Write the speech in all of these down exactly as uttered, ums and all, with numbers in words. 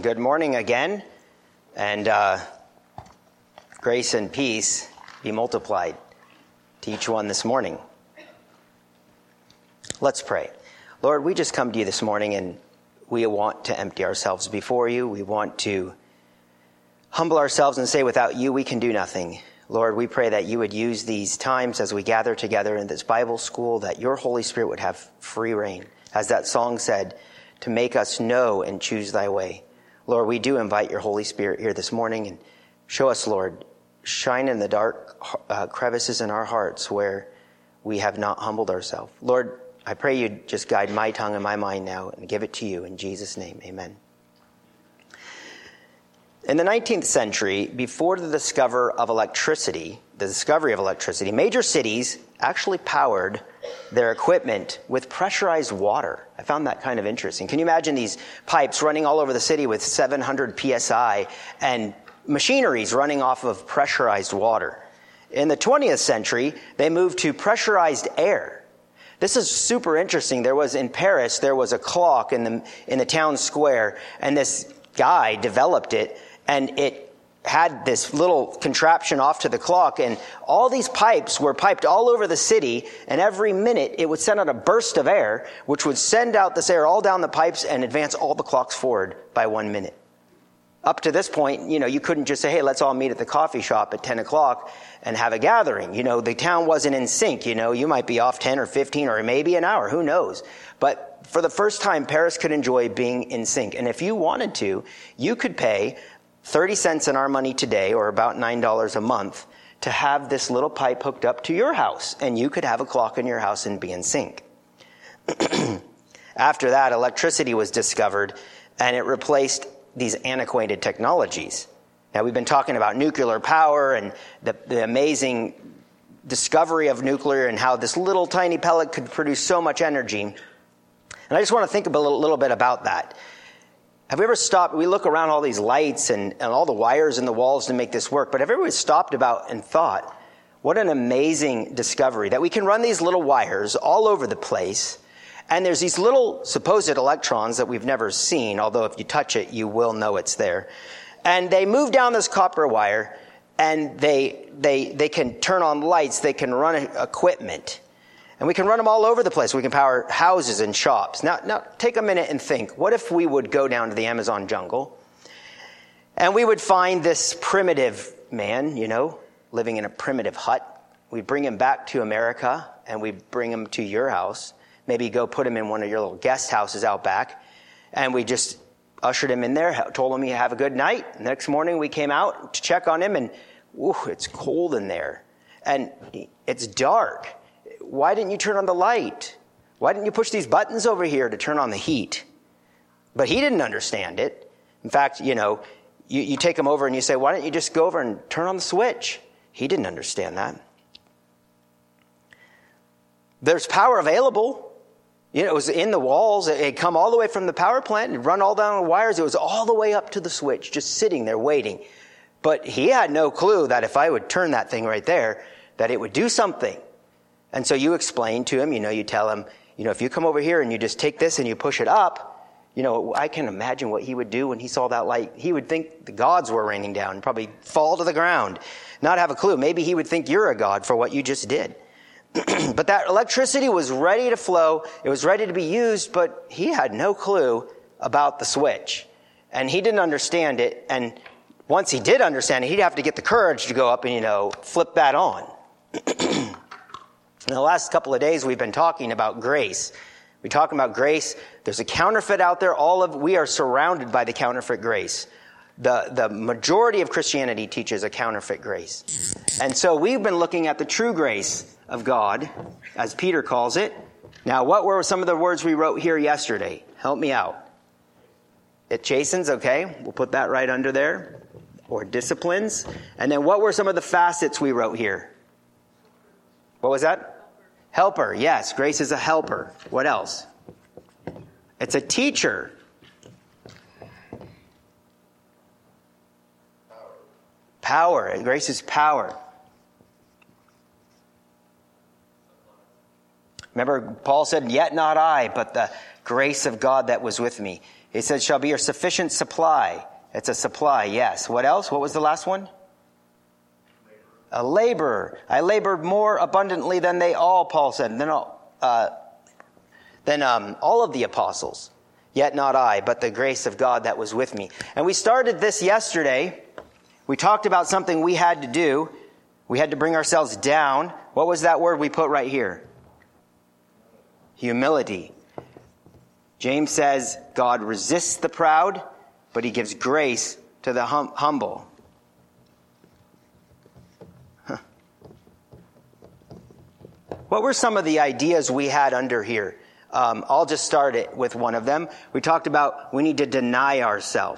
good morning again, and uh, grace and peace be multiplied to each one this morning. Let's pray. Lord, we just come to you this morning, and we want to empty ourselves before you. We want to humble ourselves and say, without you, we can do nothing. Lord, we pray that you would use these times as we gather together in this Bible school, that your Holy Spirit would have free reign, as that song said, to make us know and choose thy way. Lord, we do invite your Holy Spirit here this morning, and show us, Lord, shine in the dark uh, crevices in our hearts where we have not humbled ourselves. Lord, I pray you just guide my tongue and my mind now and give it to you in Jesus' name. Amen. In the nineteenth century, before the discover of electricity, the discovery of electricity, major cities actually powered their equipment with pressurized water. I found that kind of interesting. Can you imagine these pipes running all over the city with seven hundred P S I and machineries running off of pressurized water? In the twentieth century, they moved to pressurized air. This is super interesting. There was, in Paris, there was a clock in the, in the town square, and this guy developed it, and it had this little contraption off to the clock, and all these pipes were piped all over the city, and every minute it would send out a burst of air, which would send out this air all down the pipes and advance all the clocks forward by one minute. Up to this point, you know, you couldn't just say, hey, let's all meet at the coffee shop at ten o'clock and have a gathering. You know, the town wasn't in sync. You know, you might be off ten or fifteen or maybe an hour. Who knows? But for the first time, Paris could enjoy being in sync. And if you wanted to, you could pay thirty cents in our money today, or about nine dollars a month, to have this little pipe hooked up to your house. And you could have a clock in your house and be in sync. After that, electricity was discovered, and it replaced these antiquated technologies. Now, we've been talking about nuclear power and the, the amazing discovery of nuclear and how this little tiny pellet could produce so much energy. And I just want to think a little, little bit about that. Have we ever stopped? We look around all these lights and, and all the wires in the walls to make this work, but have you ever stopped about and thought, what an amazing discovery that we can run these little wires all over the place, and there's these little supposed electrons that we've never seen, although if you touch it, you will know it's there. And they move down this copper wire, and they they they can turn on lights, they can run equipment. And we can run them all over the place. We can power houses and shops. Now, now take a minute and think. What if we would go down to the Amazon jungle and we would find this primitive man, you know, living in a primitive hut. We'd bring him back to America and we'd bring him to your house. Maybe go put him in one of your little guest houses out back. And we just ushered him in there, told him he'd have a good night. The next morning we came out to check on him and, ooh, it's cold in there. And it's dark. Why didn't you turn on the light? Why didn't you push these buttons over here to turn on the heat? But he didn't understand it. In fact, you know, you, you take him over and you say, why don't you just go over and turn on the switch? He didn't understand that. There's power available. You know, it was in the walls. It had come all the way from the power plant and run all down the wires. It was all the way up to the switch, just sitting there waiting. But he had no clue that if I would turn that thing right there, that it would do something. And so you explain to him, you know, you tell him, you know, if you come over here and you just take this and you push it up, you know, I can imagine what he would do when he saw that light. He would think the gods were raining down, probably fall to the ground, not have a clue. Maybe he would think you're a god for what you just did. But that electricity was ready to flow. It was ready to be used, but he had no clue about the switch. And he didn't understand it. And once he did understand it, he'd have to get the courage to go up and, you know, flip that on. In the last couple of days, we've been talking about grace. We're talking about grace. There's a counterfeit out there. All of we are surrounded by the counterfeit grace. The, the majority of Christianity teaches a counterfeit grace. And so we've been looking at the true grace of God, as Peter calls it. Now, what were some of the words we wrote here yesterday? Help me out. It chastens, okay. We'll put that right under there. Or disciplines. And then what were some of the facets we wrote here? What was that? Helper. Yes, grace is a helper. What else? It's a teacher. Power. Grace is power. Remember, Paul said, yet not I, but the grace of God that was with me. He said, shall be your sufficient supply. It's a supply, yes. What else? What was the last one? A laborer. I labored more abundantly than they all, Paul said, than all, uh, than um, all of the apostles. Yet not I, but the grace of God that was with me. And we started this yesterday. We talked about something we had to do. We had to bring ourselves down. What was that word we put right here? Humility. James says God resists the proud, but he gives grace to the hum- humble. Huh. What were some of the ideas we had under here? Um, I'll just start it with one of them. We talked about we need to deny ourselves.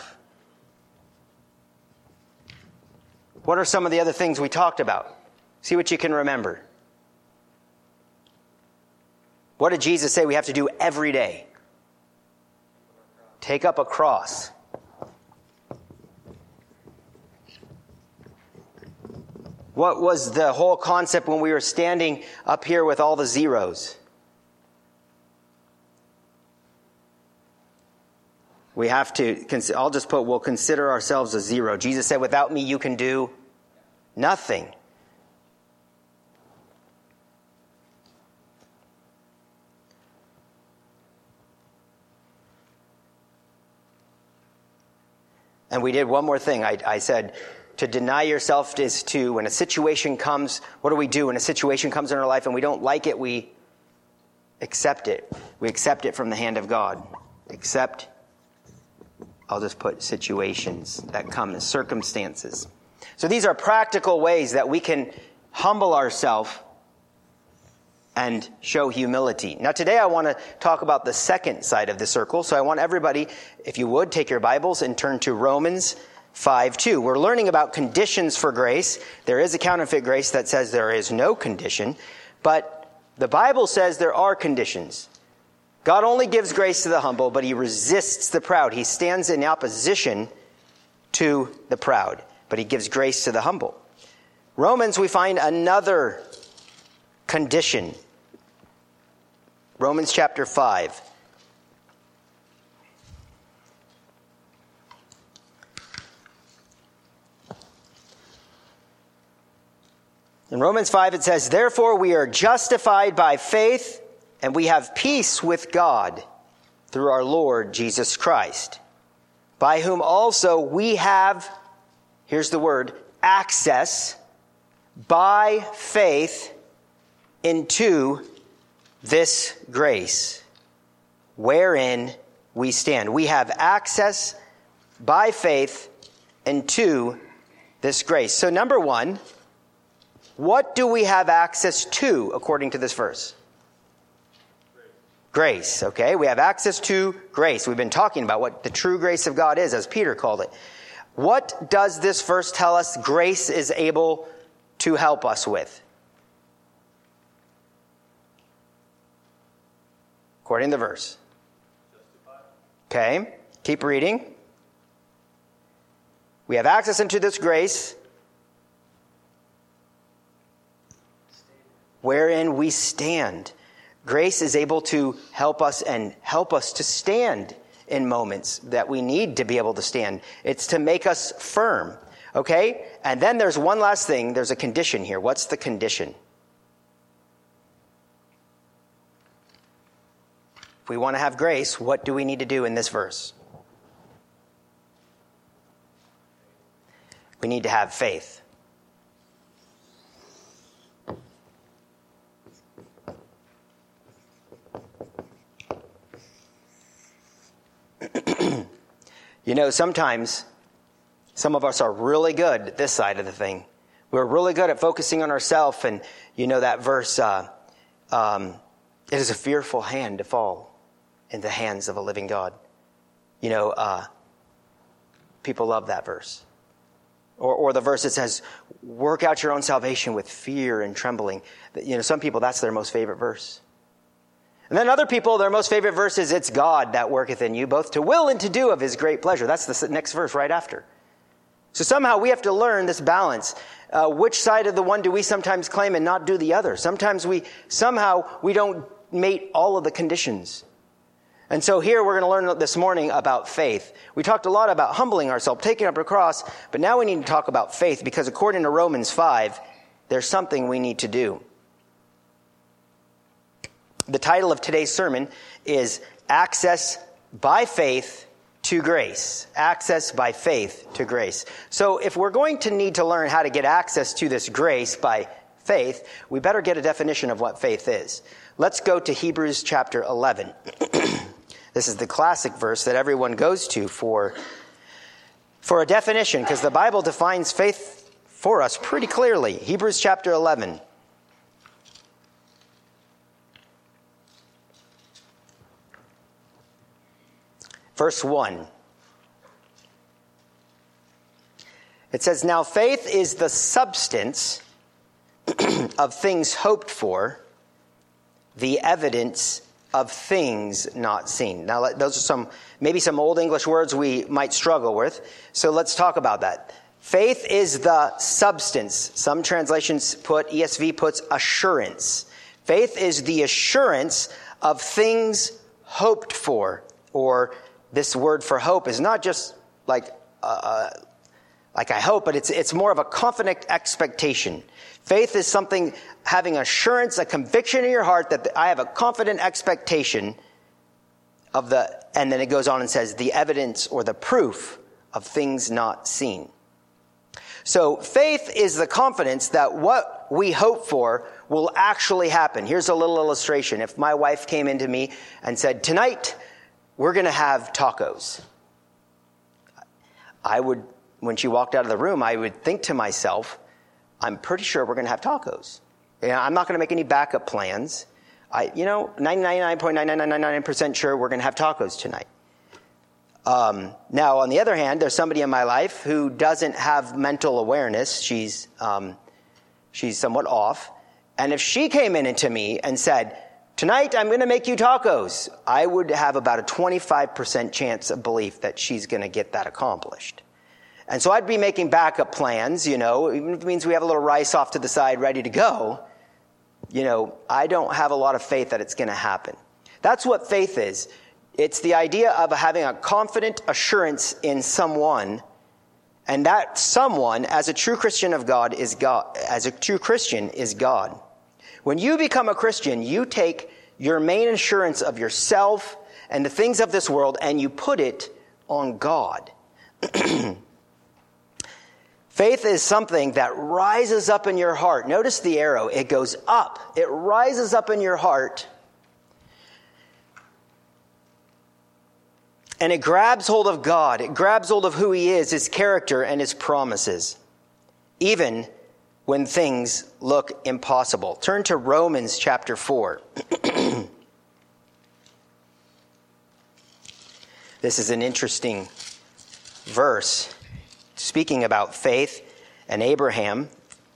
What are some of the other things we talked about? See what you can remember. What did Jesus say we have to do every day? Take up a cross. What was the whole concept when we were standing up here with all the zeros? We have to, I'll just put, we'll consider ourselves a zero. Jesus said, without me you can do nothing. And we did one more thing. I, I said, to deny yourself is to, when a situation comes, what do we do? When a situation comes in our life and we don't like it, we accept it. We accept it from the hand of God. Accept, I'll just put situations that come as circumstances. So these are practical ways that we can humble ourselves and show humility. Now today I want to talk about the second side of the circle. So I want everybody, if you would, take your Bibles and turn to Romans five two. We're learning about conditions for grace. There is a counterfeit grace that says there is no condition, but the Bible says there are conditions. God only gives grace to the humble, but he resists the proud. He stands in opposition to the proud, but he gives grace to the humble. Romans, we find another condition. Romans chapter five. In Romans five it says, therefore we are justified by faith, and we have peace with God through our Lord Jesus Christ, by whom also we have, here's the word, access by faith into this grace wherein we stand. We have access by faith into this grace. So number one, what do we have access to according to this verse? Grace, okay? We have access to grace. We've been talking about what the true grace of God is, as Peter called it. What does this verse tell us grace is able to help us with? According to the verse. Okay, keep reading. We have access into this grace wherein we stand. Grace is able to help us and help us to stand in moments that we need to be able to stand. It's to make us firm. Okay? And then there's one last thing. There's a condition here. What's the condition? If we want to have grace, what do we need to do in this verse? We need to have faith. You know, sometimes some of us are really good at this side of the thing. We're really good at focusing on ourselves. And you know that verse, uh, um, it is a fearful hand to fall in the hands of a living God. You know, uh, people love that verse. Or, or the verse that says, work out your own salvation with fear and trembling. You know, some people, that's their most favorite verse. And then other people, their most favorite verse is, it's God that worketh in you, both to will and to do of his great pleasure. That's the next verse right after. So somehow we have to learn this balance. Uh, which side of the one do we sometimes claim and not do the other? Sometimes we, somehow we don't mate all of the conditions. And so here we're going to learn this morning about faith. We talked a lot about humbling ourselves, taking up a cross, but now we need to talk about faith because according to Romans five, there's something we need to do. The title of today's sermon is Access by Faith to Grace. Access by faith to grace. So if we're going to need to learn how to get access to this grace by faith, we better get a definition of what faith is. Let's go to Hebrews chapter eleven. This is the classic verse that everyone goes to for, for a definition, because the Bible defines faith for us pretty clearly. Hebrews chapter eleven. Verse one. It says, "Now faith is the substance of things hoped for, the evidence of things not seen." Now, those are some, maybe some old English words we might struggle with. So let's talk about that. Faith is the substance. Some translations put, E S V puts assurance. Faith is the assurance of things hoped for. Or this word for hope is not just like, uh, like I hope, but it's, it's more of a confident expectation. Faith is something having assurance, a conviction in your heart that I have a confident expectation of the, and then it goes on and says, the evidence or the proof of things not seen. So faith is the confidence that what we hope for will actually happen. Here's a little illustration. If my wife came into me and said, "Tonight, we're going to have tacos," I would, when she walked out of the room, I would think to myself, I'm pretty sure we're going to have tacos. You know, I'm not going to make any backup plans. I, you know, ninety-nine point nine nine nine nine percent sure we're going to have tacos tonight. Um, now, on the other hand, there's somebody in my life who doesn't have mental awareness. She's, um, she's somewhat off. And if she came in into me and said, "Tonight, I'm going to make you tacos," I would have about a twenty-five percent chance of belief that she's going to get that accomplished. And so I'd be making backup plans, you know, even if it means we have a little rice off to the side ready to go. You know, I don't have a lot of faith that it's going to happen. That's what faith is. It's the idea of having a confident assurance in someone, and that someone, as a true Christian of God, is God. As a true Christian is God. When you become a Christian, you take your main assurance of yourself and the things of this world, and you put it on God. Faith is something that rises up in your heart. Notice the arrow. It goes up. It rises up in your heart. And it grabs hold of God. It grabs hold of who He is, His character, and His promises. Even when things look impossible. Turn to Romans chapter four. This is an interesting verse. Speaking about faith and Abraham.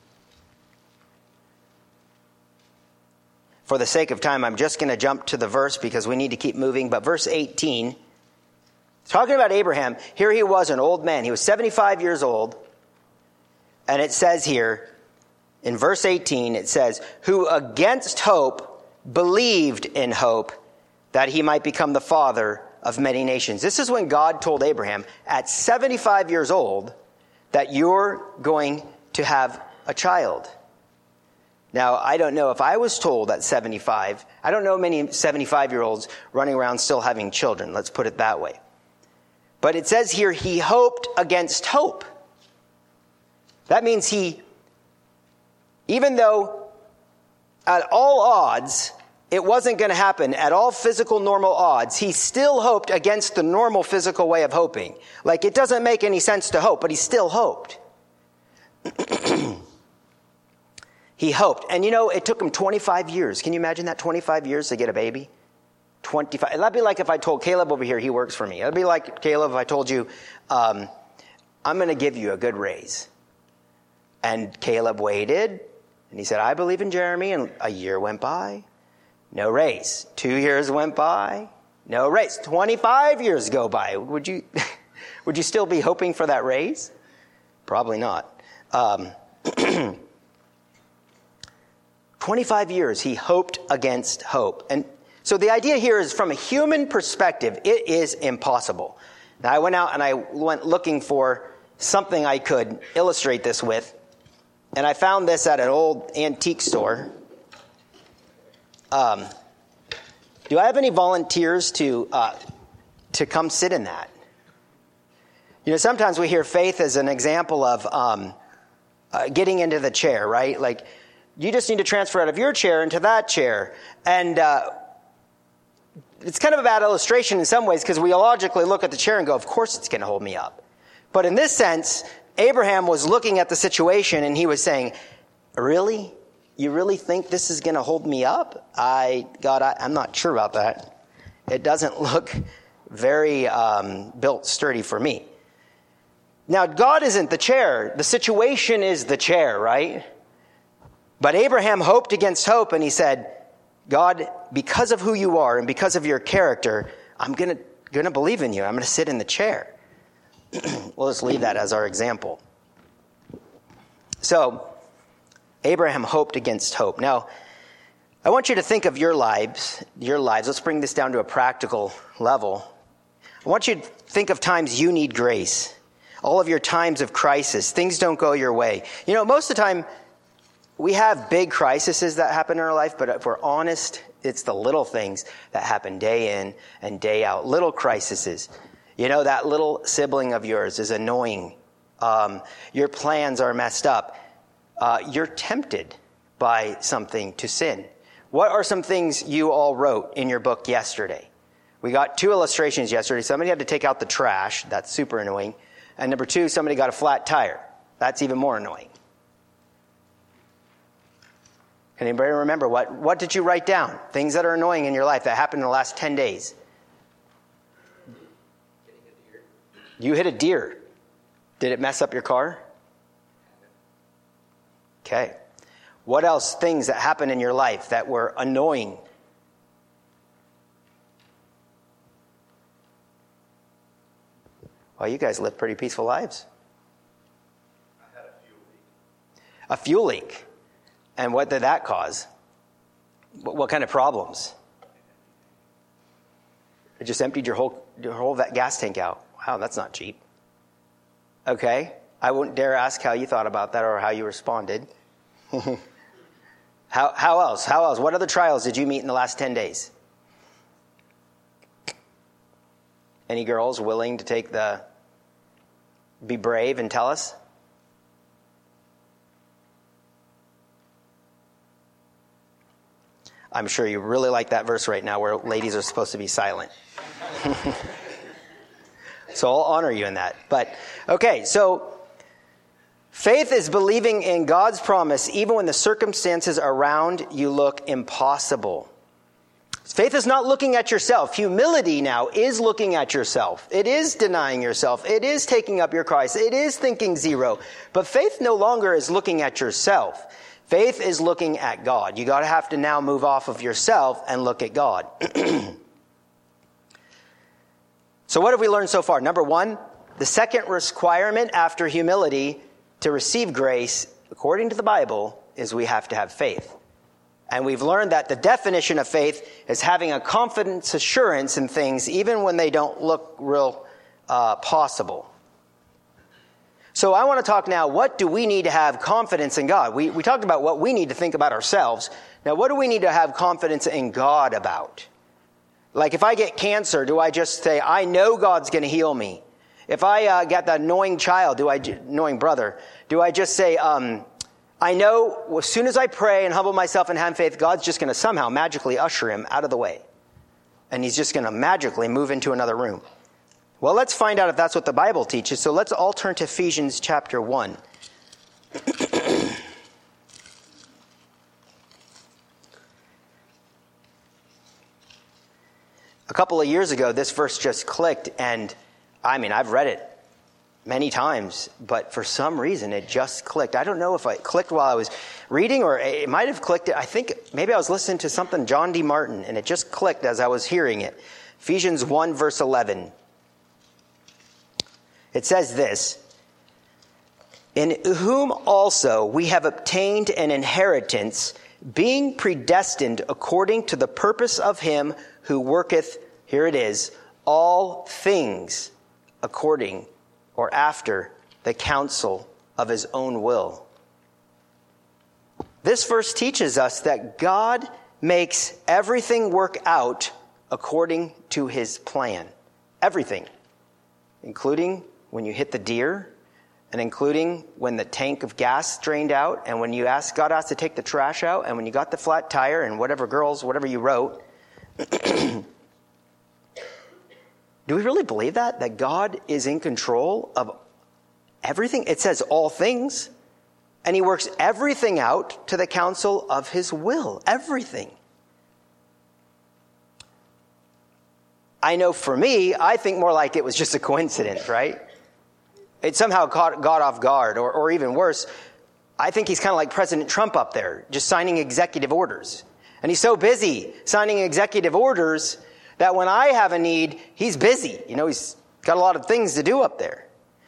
For the sake of time, I'm just going to jump to the verse because we need to keep moving. But verse eighteen, talking about Abraham, here he was an old man. He was seventy-five years old. And it says here, in verse eighteen, it says, "Who against hope believed in hope that he might become the father of many nations." This is when God told Abraham at seventy-five years old that you're going to have a child. Now, I don't know if I was told at seventy-five, I don't know many seventy-five-year-olds running around still having children. Let's put it that way. But it says here, he hoped against hope. That means he, even though at all odds, it wasn't going to happen at all physical normal odds, he still hoped against the normal physical way of hoping. Like, it doesn't make any sense to hope, but he still hoped. He hoped. And you know, it took him twenty-five years. Can you imagine that? twenty-five years to get a baby? twenty-five. That'd be like if I told Caleb over here, he works for me. It'd be like, Caleb, if I told you, um, I'm going to give you a good raise. And Caleb waited, and he said, I believe in Jeremy, and a year went by. No raise. Two years went by. No raise. twenty-five years go by. Would you would you still be hoping for that raise? Probably not. Um, twenty-five years he hoped against hope. And So the idea here is, from a human perspective, it is impossible. Now, I went out and I went looking for something I could illustrate this with, and I found this at an old antique store. Um, do I have any volunteers to uh, to come sit in that? You know, sometimes we hear faith as an example of um, uh, getting into the chair, right? Like, you just need to transfer out of your chair into that chair. And uh, it's kind of a bad illustration in some ways, because we logically look at the chair and go, of course it's going to hold me up. But in this sense, Abraham was looking at the situation and he was saying, really? You really think this is going to hold me up? I, God, I, I'm not sure about that. It doesn't look very um, built sturdy for me. Now, God isn't the chair. The situation is the chair, right? But Abraham hoped against hope, and he said, God, because of who you are and because of your character, I'm going to going to believe in you. I'm going to sit in the chair. We'll just leave that as our example. So, Abraham hoped against hope. Now, I want you to think of your lives, your lives. Let's bring this down to a practical level. I want you to think of times you need grace. All of your times of crisis. Things don't go your way. You know, most of the time, we have big crises that happen in our life, but if we're honest, it's the little things that happen day in and day out. Little crises. You know, that little sibling of yours is annoying. Um, your plans are messed up. Uh, you're tempted by something to sin. What are some things you all wrote in your book yesterday? We got two illustrations yesterday. Somebody had to take out the trash. That's super annoying. And number two, somebody got a flat tire. That's even more annoying. Can anybody remember what, what did you write down? Things that are annoying in your life that happened in the last ten days. You hit a deer. Did it mess up your car? Okay. What else? Things that happened in your life that were annoying. Well, you guys live pretty peaceful lives. I had a fuel leak. A fuel leak. And what did that cause? What, what kind of problems? It just emptied your whole your whole gas tank out. Wow, that's not cheap. Okay. I wouldn't dare ask how you thought about that or how you responded. how how else? How else? What other trials did you meet in the last ten days? Any girls willing to take the be brave and tell us? I'm sure you really like that verse right now where ladies are supposed to be silent. So I'll honor you in that. But, okay, so faith is believing in God's promise even when the circumstances around you look impossible. Faith is not looking at yourself. Humility now is looking at yourself. It is denying yourself. It is taking up your cross. It is thinking zero. But faith no longer is looking at yourself. Faith is looking at God. You got to have to now move off of yourself and look at God. So what have we learned so far? Number one, the second requirement after humility to receive grace, according to the Bible, is we have to have faith. And we've learned that the definition of faith is having a confidence assurance in things even when they don't look real uh, possible. So I want to talk now, what do we need to have confidence in God? We, we talked about what we need to think about ourselves. Now, what do we need to have confidence in God about? Like if I get cancer, do I just say, I know God's going to heal me? If I uh, get that annoying child, do I, annoying brother, do I just say, um, I know as soon as I pray and humble myself and have faith, God's just going to somehow magically usher him out of the way. And he's just going to magically move into another room. Well, let's find out if that's what the Bible teaches. So let's all turn to Ephesians chapter one. A couple of years ago, this verse just clicked, and I mean, I've read it many times, but for some reason, it just clicked. I don't know if it clicked while I was reading, or it might have clicked. I think maybe I was listening to something, John D. Martin, and it just clicked as I was hearing it. Ephesians one, verse eleven. It says this, in whom also we have obtained an inheritance, being predestined according to the purpose of him who worketh, here it is, all things according or after the counsel of his own will. This verse teaches us that God makes everything work out according to his plan. Everything. Including when you hit the deer, and including when the tank of gas drained out, and when you asked God asked to take the trash out, and when you got the flat tire, and whatever girls, whatever you wrote. Do we really believe that? That God is in control of everything? It says all things. And he works everything out to the counsel of his will. Everything. I know for me, I think more like it was just a coincidence, right? It somehow caught God off guard, or, or even worse, I think he's kind of like President Trump up there, just signing executive orders. And he's so busy signing executive orders that when I have a need, he's busy. You know, he's got a lot of things to do up there.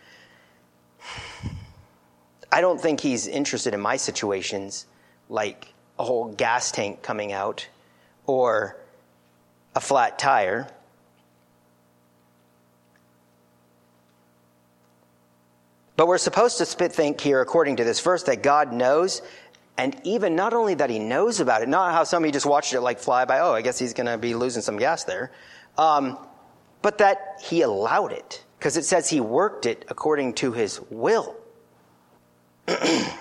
I don't think he's interested in my situations, like a whole gas tank coming out or a flat tire. But we're supposed to think here, according to this verse, that God knows, and even not only that he knows about it, not how somebody just watched it like fly by, oh, I guess he's going to be losing some gas there, um, but that he allowed it, because it says he worked it according to his will. I,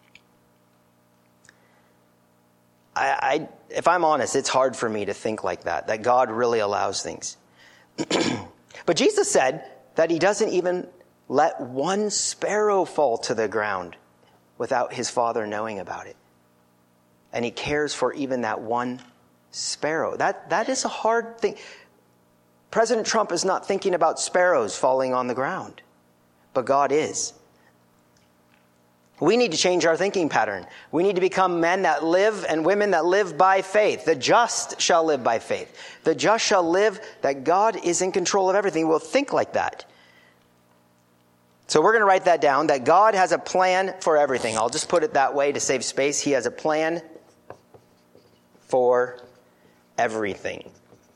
I, if I'm honest, it's hard for me to think like that, that God really allows things. But Jesus said that he doesn't even let one sparrow fall to the ground without his Father knowing about it. And he cares for even that one sparrow. That, that is a hard thing. President Trump is not thinking about sparrows falling on the ground, but God is. We need to change our thinking pattern. We need to become men that live and women that live by faith. The just shall live by faith. The just shall live that God is in control of everything. We'll think like that. So we're going to write that down, that God has a plan for everything. I'll just put it that way to save space. He has a plan for everything.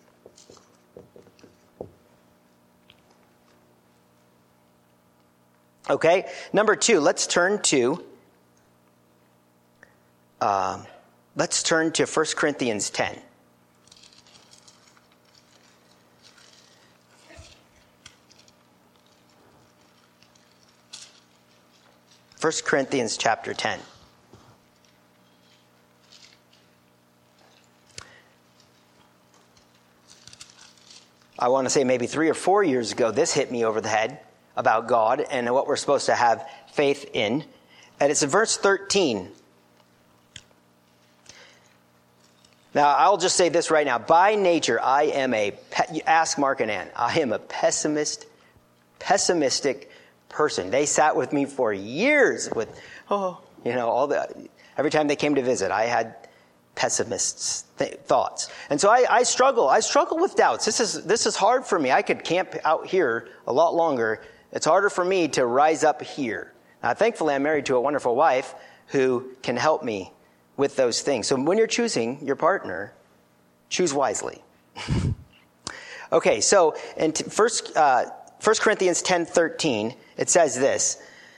Okay, number two, let's turn to, uh, let's turn to First Corinthians ten. First Corinthians chapter ten. I want to say maybe three or four years ago, this hit me over the head about God and what we're supposed to have faith in. And it's in verse thirteen. Now, I'll just say this right now. By nature, I am a, ask Mark and Ann, I am a pessimist, pessimistic person. They sat with me for years with, oh, you know, all the, every time they came to visit, I had pessimists th- thoughts. And so I, I struggle. I struggle with doubts. This is, this is hard for me. I could camp out here a lot longer. It's harder for me to rise up here. Now, thankfully, I'm married to a wonderful wife who can help me with those things. So when you're choosing your partner, choose wisely. Okay, so in t- first, uh, First Corinthians ten thirteen, it says this: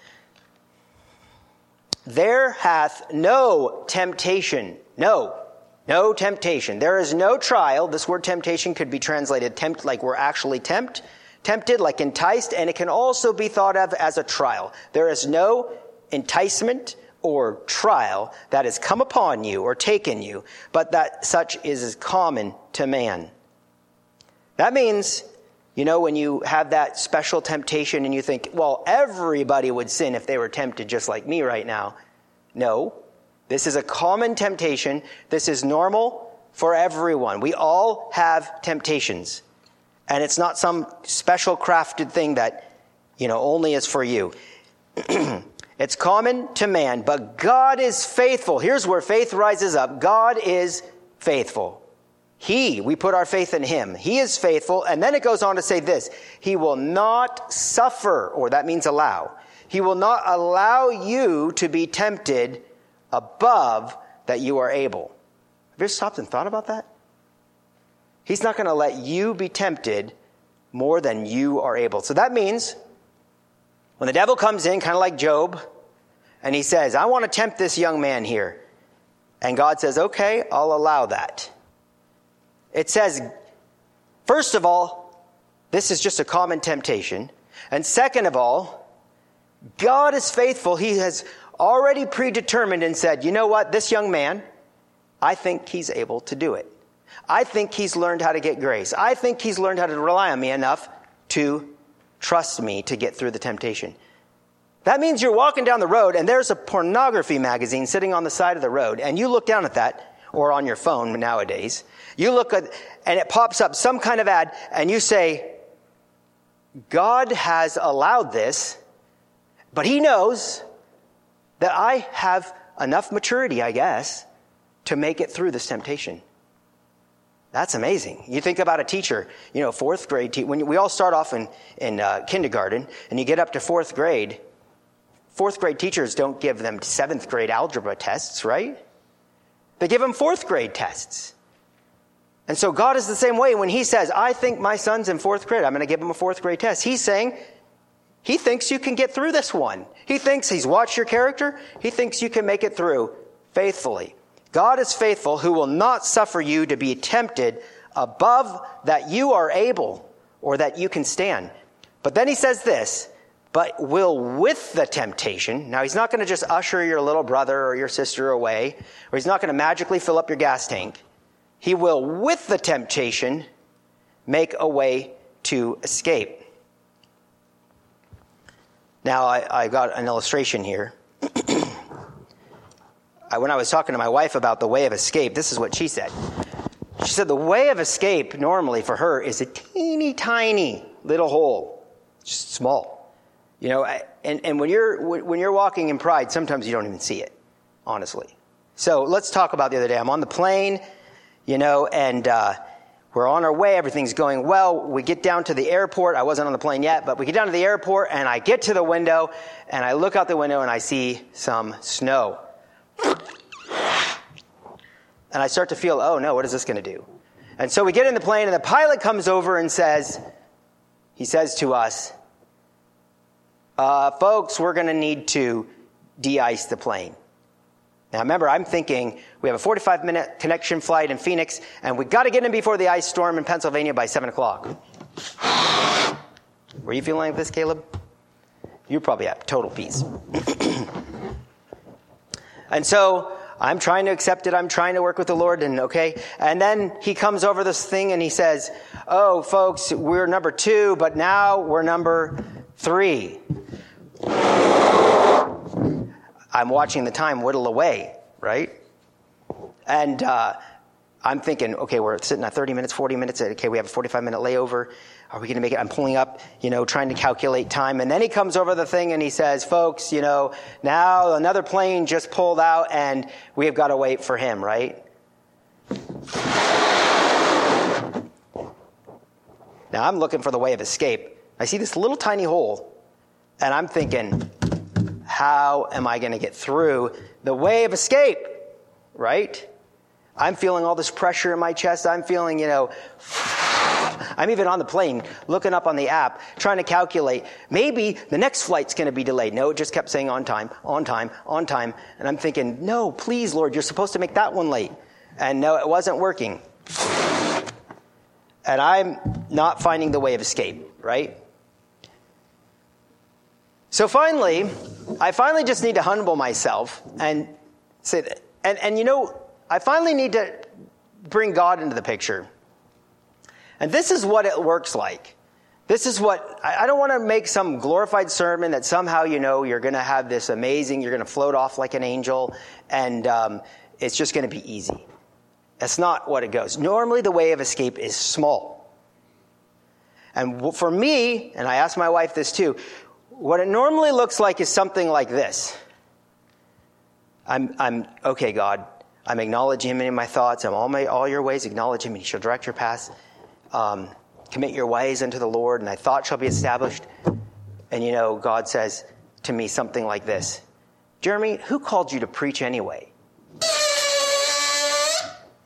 there hath no temptation, no, no temptation. There is no trial. This word temptation could be translated tempt, like we're actually tempt, tempted, like enticed, and it can also be thought of as a trial. There is no enticement or trial that has come upon you or taken you, but that such is as common to man. That means, you know, when you have that special temptation and you think, well, everybody would sin if they were tempted just like me right now. No, this is a common temptation. This is normal for everyone. We all have temptations. And it's not some special crafted thing that, you know, only is for you. It's common to man, but God is faithful. Here's where faith rises up. God is faithful. He, we put our faith in him. He is faithful. And then it goes on to say this: he will not suffer, or that means allow. He will not allow you to be tempted above that you are able. Have you ever stopped and thought about that? He's not going to let you be tempted more than you are able. So that means when the devil comes in, kind of like Job, and he says, I want to tempt this young man here. And God says, okay, I'll allow that. It says, first of all, this is just a common temptation. And second of all, God is faithful. He has already predetermined and said, you know what, this young man, I think he's able to do it. I think he's learned how to get grace. I think he's learned how to rely on me enough to trust me to get through the temptation. That means you're walking down the road and there's a pornography magazine sitting on the side of the road, and you look down at that, or on your phone nowadays. You look at, and it pops up some kind of ad, and you say, God has allowed this, but he knows that I have enough maturity, I guess, to make it through this temptation. That's amazing. You think about a teacher, you know, fourth grade, te- when we all start off in, in uh, kindergarten, and you get up to fourth grade, fourth grade teachers don't give them seventh grade algebra tests, right? They give them fourth grade tests. And so God is the same way. When he says, I think my son's in fourth grade, I'm going to give him a fourth grade test. He's saying, he thinks you can get through this one. He thinks he's watched your character. He thinks you can make it through faithfully. God is faithful, who will not suffer you to be tempted above that you are able or that you can stand. But then he says this, but will with the temptation. Now, he's not going to just usher your little brother or your sister away, or he's not going to magically fill up your gas tank. He will, with the temptation, make a way to escape. Now, I, I got an illustration here. I, when I was talking to my wife about the way of escape, this is what she said. She said the way of escape normally for her is a teeny tiny little hole, just small. You know, and, and when you're when you're walking in pride, sometimes you don't even see it, honestly. So let's talk about the other day. I'm on the plane, you know, and uh, we're on our way. Everything's going well. We get down to the airport. I wasn't on the plane yet, but we get down to the airport, and I get to the window, and I look out the window, and I see some snow. And I start to feel, oh no, what is this going to do? And so we get in the plane, and the pilot comes over and says, he says to us, uh, folks, we're going to need to de-ice the plane. Now remember, I'm thinking we have a forty-five minute connection flight in Phoenix, and we got to get in before the ice storm in Pennsylvania by seven o'clock. Were you feeling like this, Caleb? You're probably at total peace. And so I'm trying to accept it. I'm trying to work with the Lord, and okay. And then he comes over this thing and he says, oh, folks, we're number two, but now we're number three. I'm watching the time whittle away, right? And uh, I'm thinking, okay, we're sitting at thirty minutes, forty minutes. Okay, we have a forty-five minute layover. Are we going to make it? I'm pulling up, you know, trying to calculate time. And then he comes over the thing and he says, folks, you know, now another plane just pulled out and we have got to wait for him, right? Now I'm looking for the way of escape. I see this little tiny hole and I'm thinking, how am I going to get through the way of escape, right? I'm feeling all this pressure in my chest. I'm feeling, you know, I'm even on the plane looking up on the app, trying to calculate, maybe the next flight's going to be delayed. No, it just kept saying on time, on time, on time. And I'm thinking, no, please, Lord, you're supposed to make that one late. And no, it wasn't working. And I'm not finding the way of escape, right? So finally, I finally just need to humble myself and say that. And, and you know, I finally need to bring God into the picture. And this is what it works like. This is what, I don't want to make some glorified sermon that somehow, you know, you're going to have this amazing, you're going to float off like an angel, and um, it's just going to be easy. That's not what it goes. Normally, the way of escape is small. And for me, and I asked my wife this too, what it normally looks like is something like this. I'm, I'm okay, God. I'm acknowledging him in my thoughts. I'm all my all your ways, acknowledge him, and he shall direct your paths. Um, commit your ways unto the Lord, and thy thought shall be established. And you know, God says to me something like this: Jeremy, who called you to preach anyway?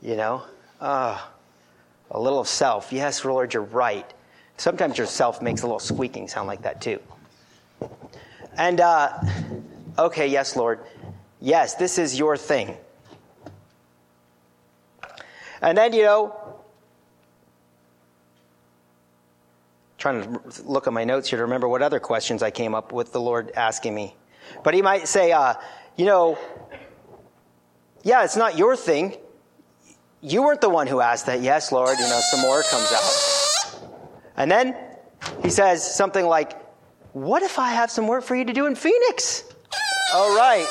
You know? Uh, a little of self. Yes, Lord, you're right. Sometimes your self makes a little squeaking sound like that too. And, uh, okay, yes, Lord. Yes, this is your thing. And then, you know, trying to look at my notes here to remember what other questions I came up with the Lord asking me. But he might say, uh, you know, yeah, it's not your thing. You weren't the one who asked that. Yes, Lord, you know, some more comes out. And then he says something like, what if I have some work for you to do in Phoenix? Oh, right.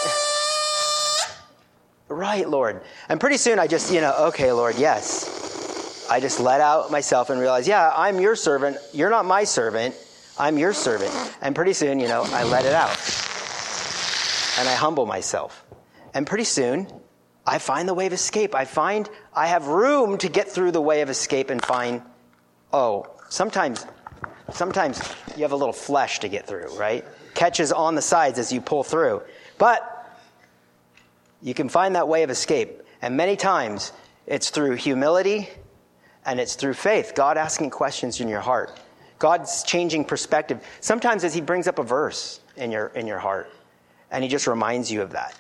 Right, Lord. And pretty soon I just, you know, okay, Lord, yes. I just let out myself and realize, yeah, I'm your servant. You're not my servant. I'm your servant. And pretty soon, you know, I let it out. And I humble myself. And pretty soon, I find the way of escape. I find I have room to get through the way of escape and find, oh, sometimes, sometimes you have a little flesh to get through, right? Catches on the sides as you pull through. But you can find that way of escape. And many times, it's through humility and it's through faith. God asking questions in your heart. God's changing perspective. Sometimes as he brings up a verse in your in your heart. And he just reminds you of that.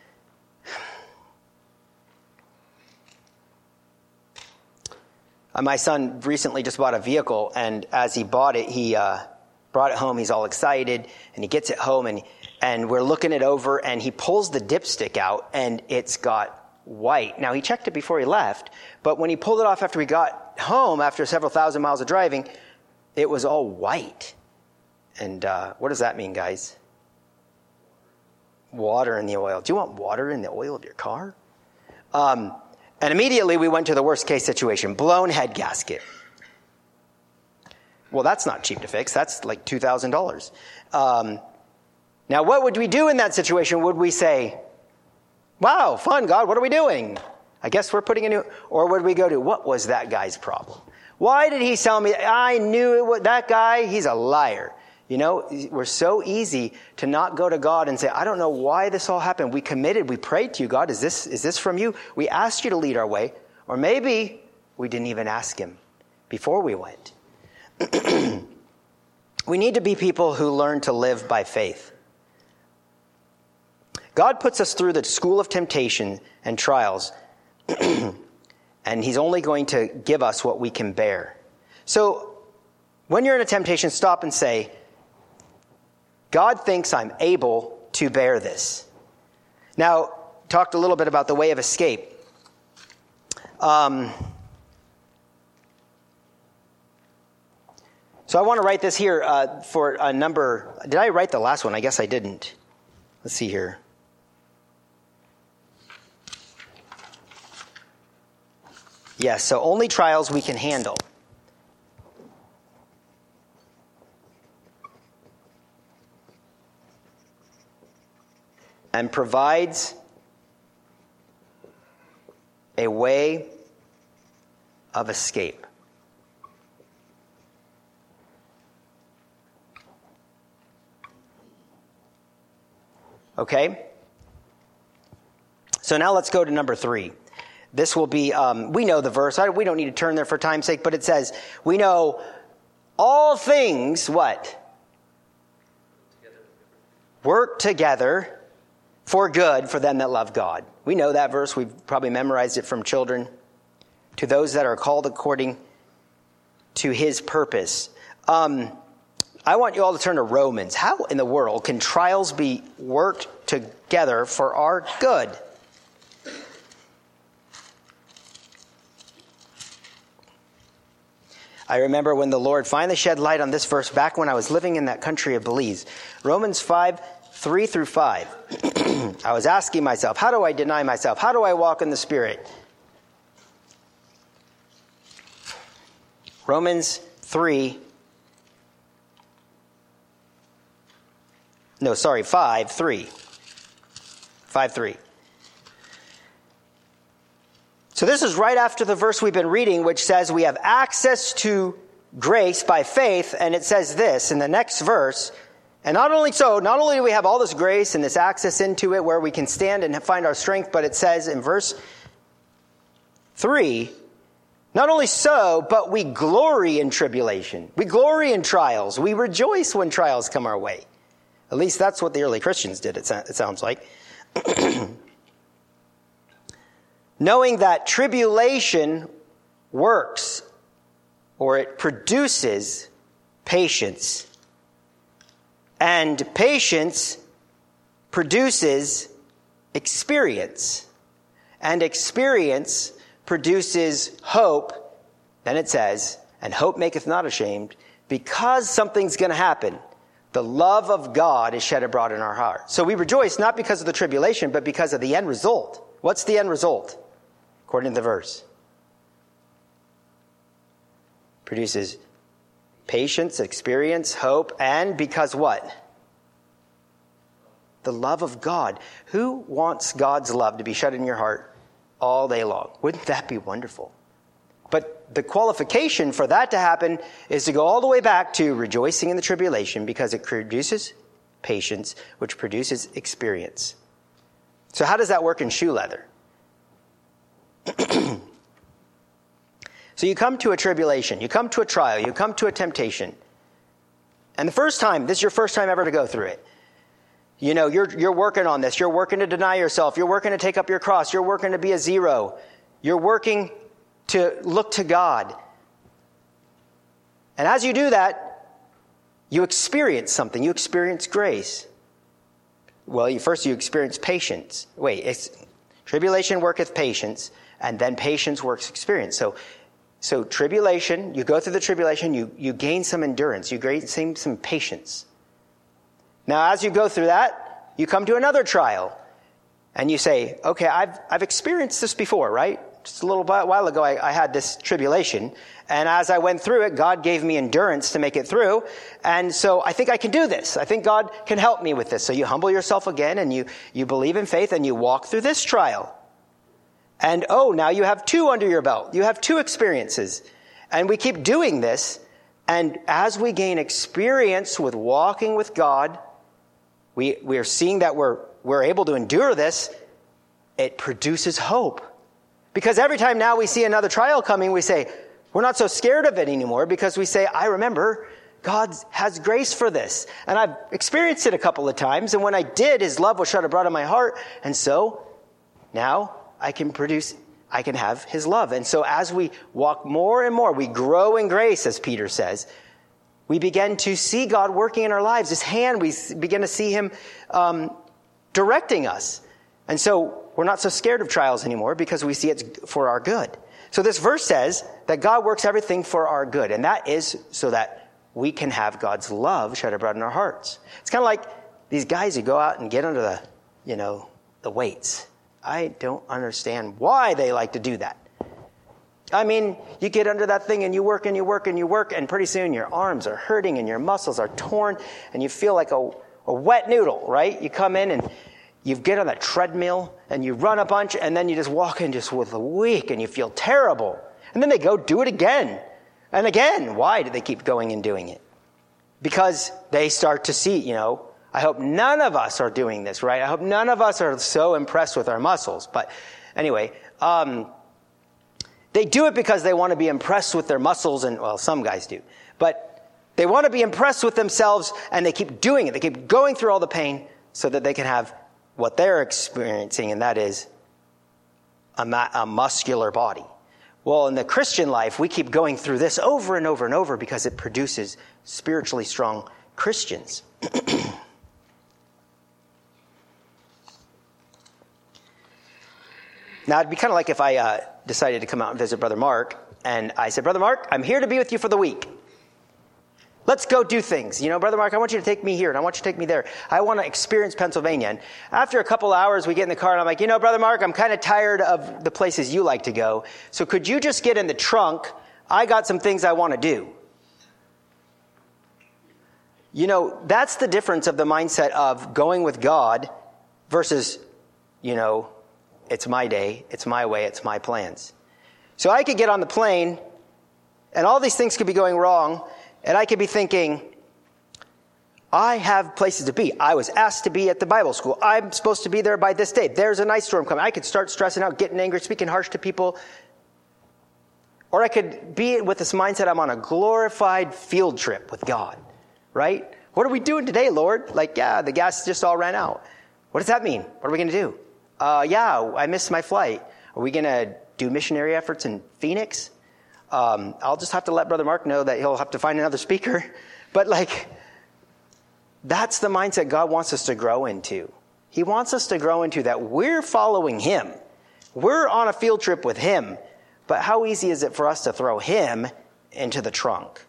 Uh, my son recently just bought a vehicle. And as he bought it, he uh, brought it home. He's all excited. And he gets it home and And we're looking it over, and he pulls the dipstick out, and it's got white. Now, he checked it before he left, but when he pulled it off after he got home, after several thousand miles of driving, it was all white. And uh, what does that mean, guys? Water in the oil. Do you want water in the oil of your car? Um, and immediately we went to the worst case situation, blown head gasket. Well, that's not cheap to fix. That's like two thousand dollars. Um Now, what would we do in that situation? Would we say, wow, fun, God, what are we doing? I guess we're putting a new... Or would we go to, what was that guy's problem? Why did he tell me? I knew it was that guy. He's a liar. You know, we're so easy to not go to God and say, I don't know why this all happened. We committed. We prayed to you, God. Is this, is this from you? We asked you to lead our way. Or maybe we didn't even ask him before we went. We need to be people who learn to live by faith. God puts us through the school of temptation and trials, and he's only going to give us what we can bear. So when you're in a temptation, stop and say, God thinks I'm able to bear this. Now, talked a little bit about the way of escape. Um, so I want to write this here uh, for a number. Did I write the last one? I guess I didn't. Let's see here. Yes, so only trials we can handle. And provides a way of escape. Okay? So now let's go to number three. This will be, um, we know the verse. I, we don't need to turn there for time's sake, but it says, we know all things, what? Work together for good for them that love God. We know that verse. We've probably memorized it from children. To those that are called according to his purpose. Um, I want you all to turn to Romans. How in the world can trials be worked together for our good? I remember when the Lord finally shed light on this verse back when I was living in that country of Belize. Romans five, three through five. I was asking myself, how do I deny myself? How do I walk in the Spirit? Romans three. No, sorry, five, three. five, three. So this is right after the verse we've been reading, which says we have access to grace by faith. And it says this in the next verse. And not only so, not only do we have all this grace and this access into it where we can stand and find our strength, but it says in verse Three, not only so, but we glory in tribulation. We glory in trials. We rejoice when trials come our way. At least that's what the early Christians did, it sounds like. Knowing that tribulation works, or it produces patience, and patience produces experience, and experience produces hope. Then it says, and hope maketh not ashamed, because something's going to happen. The love of God is shed abroad in our heart. So we rejoice not because of the tribulation, but because of the end result. What's the end result? According to the verse. Produces patience, experience, hope, and because what? The love of God. Who wants God's love to be shed in your heart all day long? Wouldn't that be wonderful? But the qualification for that to happen is to go all the way back to rejoicing in the tribulation, because it produces patience, which produces experience. So how does that work in shoe leather? So you come to a tribulation, you come to a trial, you come to a temptation. And the first time, this is your first time ever to go through it. You know, you're you're working on this. You're working to deny yourself. You're working to take up your cross. You're working to be a zero. You're working to look to God. And as you do that, you experience something. You experience grace. Well, you, first you experience patience. Wait, it's, tribulation worketh patience, and then patience works experience. So, so tribulation, you go through the tribulation, you, you gain some endurance. You gain some, some patience. Now, as you go through that, you come to another trial. And you say, okay, I've I've experienced this before, right? Just a little while ago, I, I had this tribulation. And as I went through it, God gave me endurance to make it through. And so I think I can do this. I think God can help me with this. So you humble yourself again, and you, you believe in faith, and you walk through this trial. And oh, now you have two under your belt. You have two experiences. And we keep doing this. And as we gain experience with walking with God, we, we are seeing that we're, we're able to endure this. It produces hope. Because every time now we see another trial coming, we say, we're not so scared of it anymore, because we say, I remember God has grace for this. And I've experienced it a couple of times. And when I did, his love was shed abroad in my heart. And so now I can produce, I can have his love. And so as we walk more and more, we grow in grace, as Peter says. We begin to see God working in our lives. His hand, we begin to see him um, directing us. And so we're not so scared of trials anymore, because we see it's for our good. So this verse says that God works everything for our good. And that is so that we can have God's love shed abroad in our hearts. It's kind of like these guys who go out and get under the, you know, the weights. I don't understand why they like to do that. I mean, you get under that thing and you work and you work and you work, and pretty soon your arms are hurting and your muscles are torn and you feel like a, a wet noodle, right? You come in and you get on that treadmill and you run a bunch, and then you just walk in just with a week and you feel terrible. And then they go do it again and again. Why do they keep going and doing it? Because they start to see, you know, I hope none of us are doing this, right? I hope none of us are so impressed with our muscles. But anyway, um, they do it because they want to be impressed with their muscles, and, well, some guys do. But they want to be impressed with themselves, and they keep doing it. They keep going through all the pain so that they can have what they're experiencing, and that is a, ma- a muscular body. Well, in the Christian life, we keep going through this over and over and over because it produces spiritually strong Christians. Now, it'd be kind of like if I uh, decided to come out and visit Brother Mark, and I said, Brother Mark, I'm here to be with you for the week. Let's go do things. You know, Brother Mark, I want you to take me here, and I want you to take me there. I want to experience Pennsylvania. And after a couple hours, we get in the car, and I'm like, you know, Brother Mark, I'm kind of tired of the places you like to go. So could you just get in the trunk? I got some things I want to do. You know, that's the difference of the mindset of going with God versus, you know, it's my day, it's my way, it's my plans. So I could get on the plane, and all these things could be going wrong, and I could be thinking, I have places to be. I was asked to be at the Bible school. I'm supposed to be there by this date. There's an ice storm coming. I could start stressing out, getting angry, speaking harsh to people. Or I could be with this mindset, I'm on a glorified field trip with God, right? What are we doing today, Lord? Like, yeah, the gas just all ran out. What does that mean? What are we going to do? Uh, yeah, I missed my flight. Are we going to do missionary efforts in Phoenix? Um, I'll just have to let Brother Mark know that he'll have to find another speaker. But like, that's the mindset God wants us to grow into. He wants us to grow into that we're following him. We're on a field trip with him. But how easy is it for us to throw him into the trunk?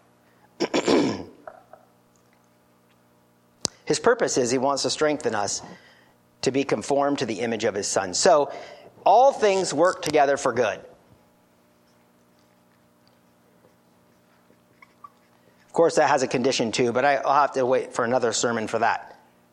His purpose is he wants to strengthen us to be conformed to the image of his son. So all things work together for good. Of course, that has a condition too, but I'll have to wait for another sermon for that.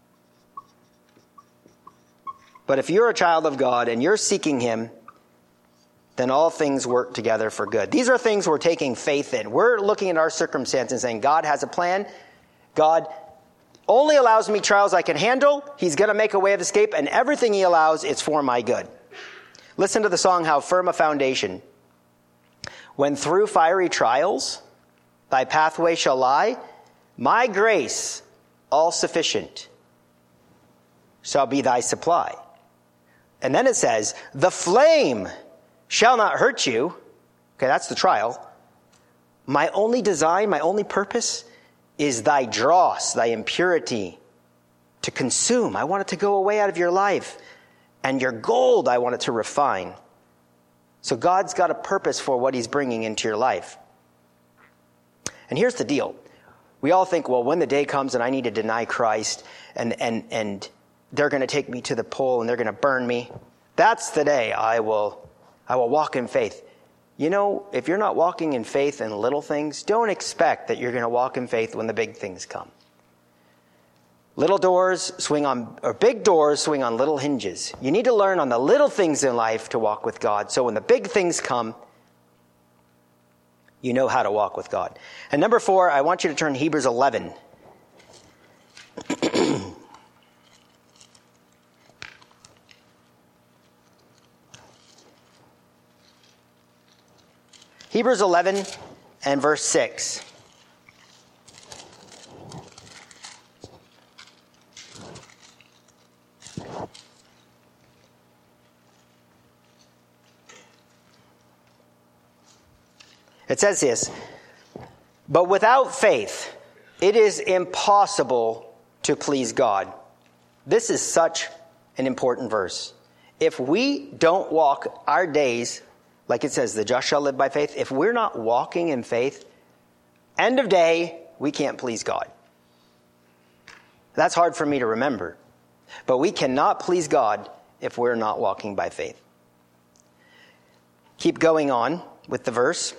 But if you're a child of God and you're seeking him, then all things work together for good. These are things we're taking faith in. We're looking at our circumstances and saying, God has a plan. God only allows me trials I can handle. He's going to make a way of escape, and everything he allows, it's for my good. Listen to the song, How Firm a Foundation. When through fiery trials thy pathway shall lie, my grace, all sufficient, shall be thy supply. And then it says, the flame shall not hurt you. Okay, that's the trial. My only design, my only purpose is thy dross, thy impurity to consume. I want it to go away out of your life. And your gold, I want it to refine. So God's got a purpose for what he's bringing into your life. And here's the deal. We all think, well, when the day comes and I need to deny Christ and, and, and they're going to take me to the pole and they're going to burn me, that's the day I will, I will walk in faith. You know, if you're not walking in faith in little things, don't expect that you're going to walk in faith when the big things come. Little doors swing on, or big doors swing on little hinges. You need to learn on the little things in life to walk with God. So when the big things come, you know how to walk with God. And number four, I want you to turn to Hebrews eleven. Hebrews eleven and verse six. It says this, but without faith, it is impossible to please God. This is such an important verse. If we don't walk our days, like it says, the just shall live by faith. If we're not walking in faith, end of day, we can't please God. That's hard for me to remember. But we cannot please God if we're not walking by faith. Keep going on with the verse.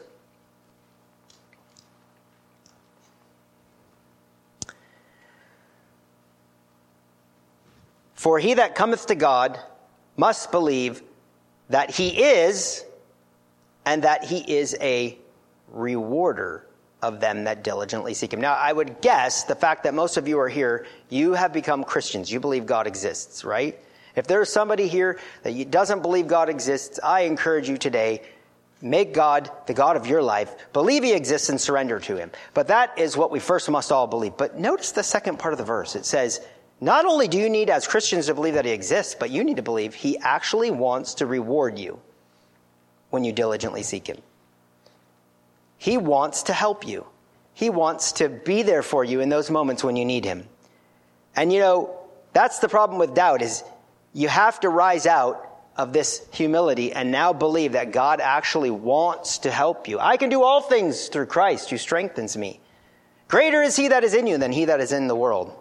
For he that cometh to God must believe that he is, and that he is a rewarder of them that diligently seek him. Now, I would guess the fact that most of you are here, you have become Christians. You believe God exists, right? If there's somebody here that doesn't believe God exists, I encourage you today, make God the God of your life. Believe he exists and surrender to him. But that is what we first must all believe. But notice the second part of the verse. It says, not only do you need as Christians to believe that he exists, but you need to believe he actually wants to reward you when you diligently seek him. He wants to help you. He wants to be there for you in those moments when you need him. And you know, that's the problem with doubt, is you have to rise out of this humility and now believe that God actually wants to help you. I can do all things through Christ who strengthens me. Greater is he that is in you than he that is in the world.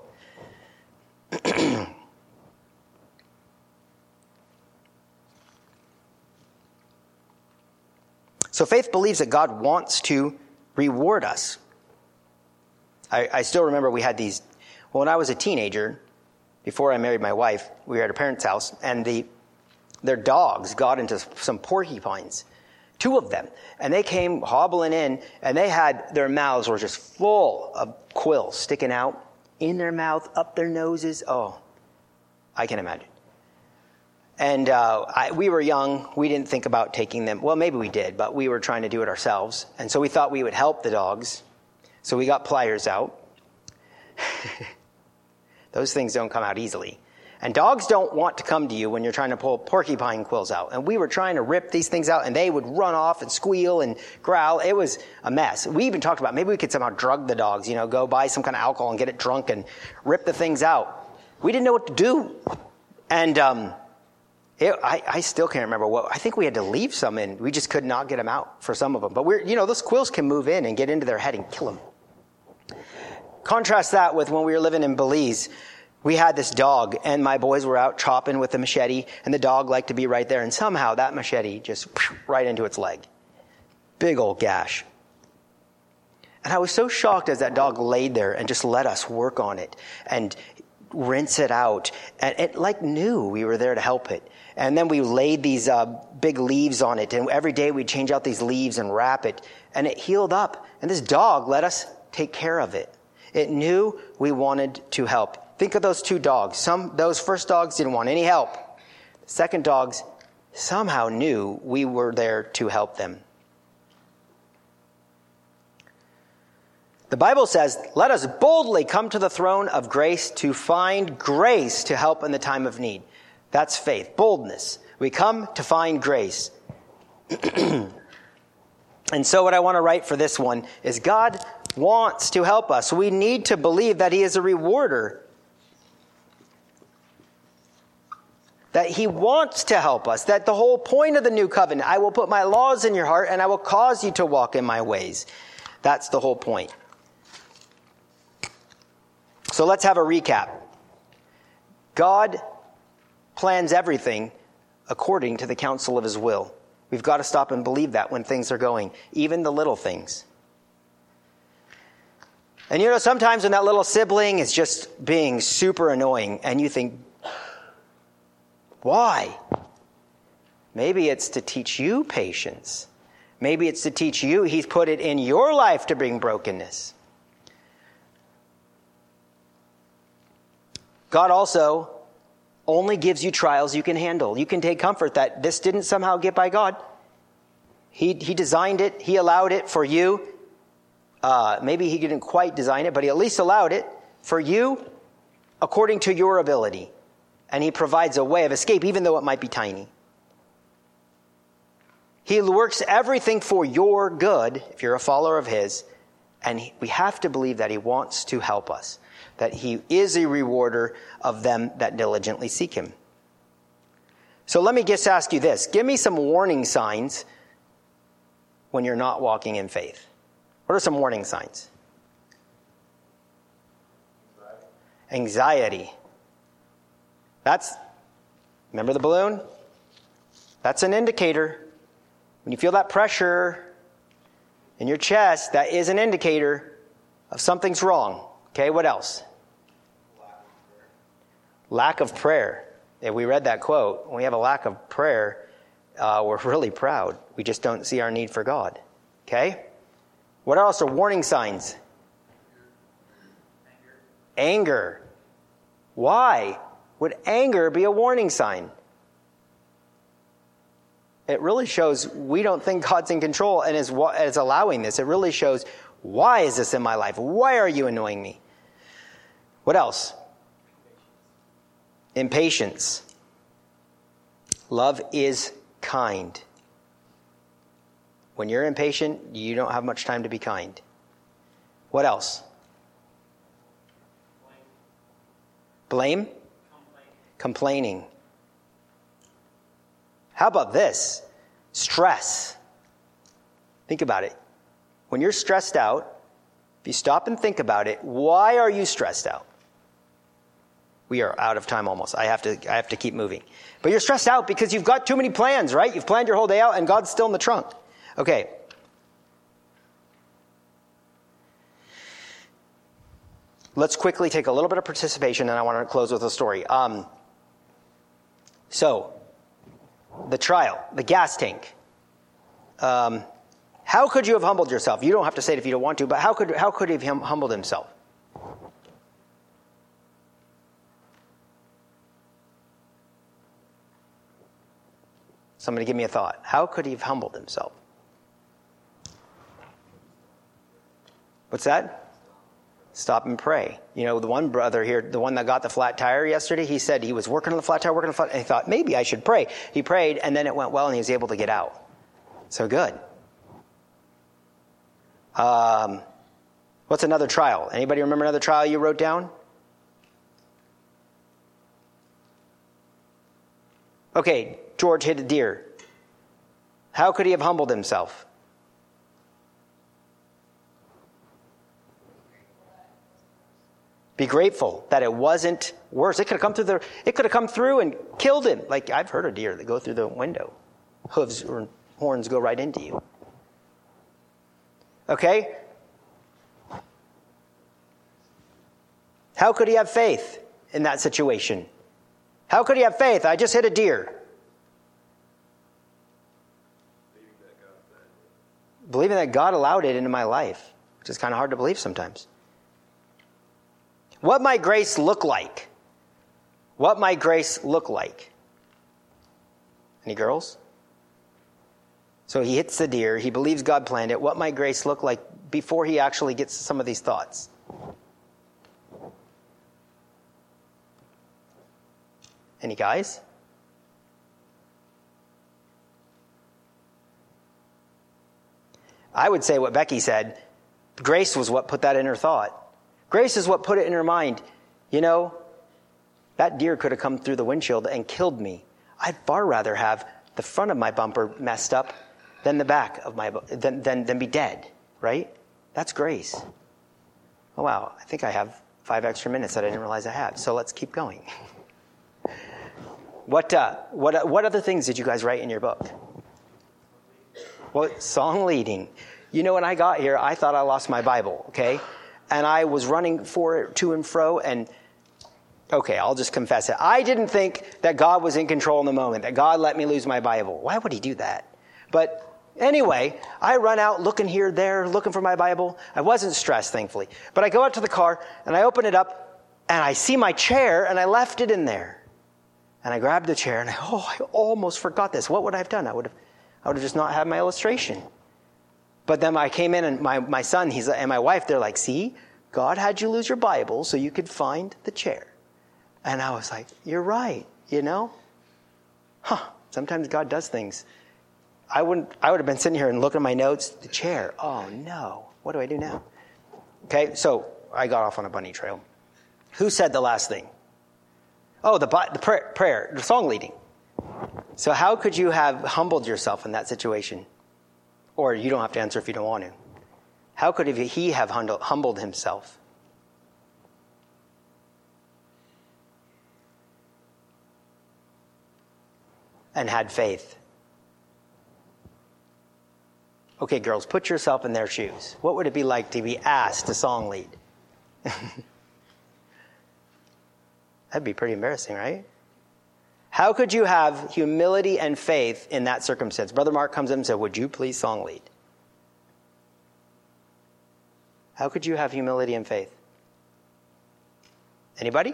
So faith believes that God wants to reward us. I, I still remember we had these, well, when I was a teenager, before I married my wife, we were at a parent's house, and the their dogs got into some porcupines, two of them, and they came hobbling in, and they had, their mouths were just full of quills sticking out in their mouth, up their noses. Oh, I can imagine. And uh, I, we were young. We didn't think about taking them. Well, maybe we did, but we were trying to do it ourselves. And so we thought we would help the dogs. So we got pliers out. Those things don't come out easily. And dogs don't want to come to you when you're trying to pull porcupine quills out. And we were trying to rip these things out, and they would run off and squeal and growl. It was a mess. We even talked about maybe we could somehow drug the dogs, you know, go buy some kind of alcohol and get it drunk and rip the things out. We didn't know what to do. And um, it, I, I still can't remember what. I think we had to leave some in. We just could not get them out for some of them. But we're, you know, those quills can move in and get into their head and kill them. Contrast that with when we were living in Belize. We had this dog, and my boys were out chopping with the machete, and the dog liked to be right there, and somehow that machete just right into its leg. Big old gash. And I was so shocked as that dog laid there and just let us work on it and rinse it out. And it like knew we were there to help it. And then we laid these uh, big leaves on it, and every day we'd change out these leaves and wrap it, and it healed up. And this dog let us take care of it. It knew we wanted to help. Think of those two dogs. Some those first dogs didn't want any help. The second dogs somehow knew we were there to help them. The Bible says, "Let us boldly come to the throne of grace to find grace to help in the time of need." That's faith, boldness. We come to find grace. And so what I want to write for this one is God wants to help us. We need to believe that he is a rewarder. That he wants to help us. That the whole point of the new covenant, I will put my laws in your heart and I will cause you to walk in my ways. That's the whole point. So let's have a recap. God plans everything according to the counsel of his will. We've got to stop and believe that when things are going, even the little things. And you know, sometimes when that little sibling is just being super annoying and you think, why? Maybe it's to teach you patience. Maybe it's to teach you, he's put it in your life to bring brokenness. God also only gives you trials you can handle. You can take comfort that this didn't somehow get by God. He, he designed it. He allowed it for you. Uh, maybe he didn't quite design it, but he at least allowed it for you according to your ability. And he provides a way of escape, even though it might be tiny. He works everything for your good, if you're a follower of his. And he, we have to believe that he wants to help us. That he is a rewarder of them that diligently seek him. So let me just ask you this. Give me some warning signs when you're not walking in faith. What are some warning signs? Anxiety. Anxiety. That's, remember the balloon? That's an indicator. When you feel that pressure in your chest, that is an indicator of something's wrong. Okay, what else? Lack of prayer. Lack of prayer. If we read that quote, when we have a lack of prayer, uh, we're really proud. We just don't see our need for God. Okay? What else are warning signs? Anger. Anger. Why would anger be a warning sign? It really shows we don't think God's in control and is, is allowing this. It really shows, why is this in my life? Why are you annoying me? What else? Impatience. Love is kind. When you're impatient, you don't have much time to be kind. What else? Blame? Blame? Complaining. Complaining. How about this? Stress. Think about it. When you're stressed out, if you stop and think about it, why are you stressed out? We are out of time almost. I have to I have to keep moving. But you're stressed out because you've got too many plans, right? You've planned your whole day out and God's still in the trunk. Okay. Let's quickly take a little bit of participation and I want to close with a story. Um, so, the trial, the gas tank. Um, how could you have humbled yourself? You don't have to say it if you don't want to, but how could how could he have humbled himself? Somebody give me a thought. How could he have humbled himself? What's that? Stop and pray. You know, the one brother here, the one that got the flat tire yesterday, he said he was working on the flat tire, working on the flat tire, and he thought, maybe I should pray. He prayed, and then it went well, and he was able to get out. So good. Um, what's another trial? Anybody remember another trial you wrote down? Okay, George hit a deer. How could he have humbled himself? Be grateful that it wasn't worse. It could have come through the. It could have come through and killed him. Like I've heard of deer that go through the window, hooves or horns go right into you. Okay. How could he have faith in that situation? How could he have faith? I just hit a deer. Believing that God allowed it into my life, which is kind of hard to believe sometimes. What might grace look like? What might grace look like? Any girls? So he hits the deer. He believes God planned it. What might grace look like before he actually gets some of these thoughts? Any guys? I would say what Becky said. Grace was what put that in her thought. Grace is what put it in her mind. You know, that deer could have come through the windshield and killed me. I'd far rather have the front of my bumper messed up than the back of my than than, than be dead, right? That's grace. Oh wow, I think I have five extra minutes that I didn't realize I had. So let's keep going. What uh, what what other things did you guys write in your book? Well, song leading. You know, when I got here, I thought I lost my Bible, okay? And I was running for it to and fro, and okay, I'll just confess it. I didn't think that God was in control in the moment, that God let me lose my Bible. Why would he do that? But anyway, I run out looking here, there, looking for my Bible. I wasn't stressed, thankfully. But I go out to the car, and I open it up, and I see my chair, and I left it in there. And I grabbed the chair, and I, oh, I almost forgot this. What would I have done? I would have, I would have just not had my illustration. But then I came in, and my, my son he's and my wife, they're like, see, God had you lose your Bible so you could find the chair. And I was like, you're right, you know? Huh, sometimes God does things. I wouldn't. I would have been sitting here and looking at my notes, the chair. Oh, no. What do I do now? Okay, so I got off on a bunny trail. Who said the last thing? Oh, the, the prayer, prayer, the song leading. So how could you have humbled yourself in that situation? Or you don't have to answer if you don't want to. How could he have humbled himself? And had faith. Okay, girls, put yourself in their shoes. What would it be like to be asked to song lead? That'd be pretty embarrassing, right? How could you have humility and faith in that circumstance? Brother Mark comes in and said, would you please song lead? How could you have humility and faith? Anybody?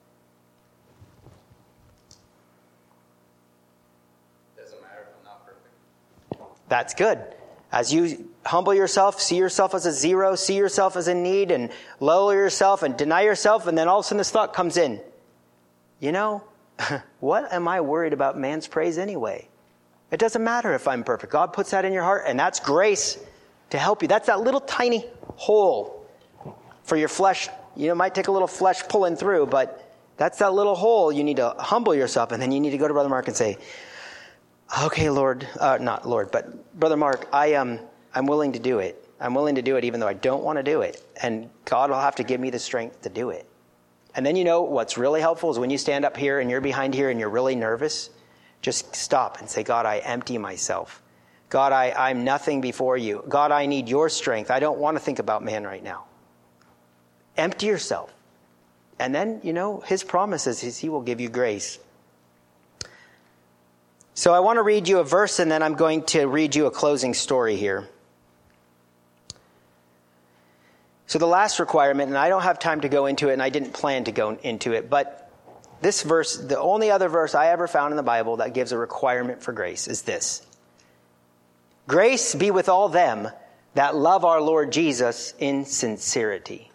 Doesn't matter if I'm not perfect. That's good. As you humble yourself, see yourself as a zero, see yourself as a need, and lower yourself and deny yourself, and then all of a sudden this thought comes in. You know, what am I worried about man's praise anyway? It doesn't matter if I'm perfect. God puts that in your heart, and that's grace to help you. That's that little tiny hole for your flesh. You know, it might take a little flesh pulling through, but that's that little hole. You need to humble yourself, and then you need to go to Brother Mark and say, okay, Lord, uh, not Lord, but Brother Mark, I um, I'm willing to do it. I'm willing to do it even though I don't want to do it. And God will have to give me the strength to do it. And then you know what's really helpful is when you stand up here and you're behind here and you're really nervous, just stop and say, God, I empty myself. God, I, I'm nothing before you. God, I need your strength. I don't want to think about man right now. Empty yourself. And then, you know, his promise is he will give you grace. So I want to read you a verse, and then I'm going to read you a closing story here. So the last requirement, and I don't have time to go into it, and I didn't plan to go into it, but This verse, the only other verse I ever found in the Bible that gives a requirement for grace is this. Grace be with all them that love our Lord Jesus in sincerity.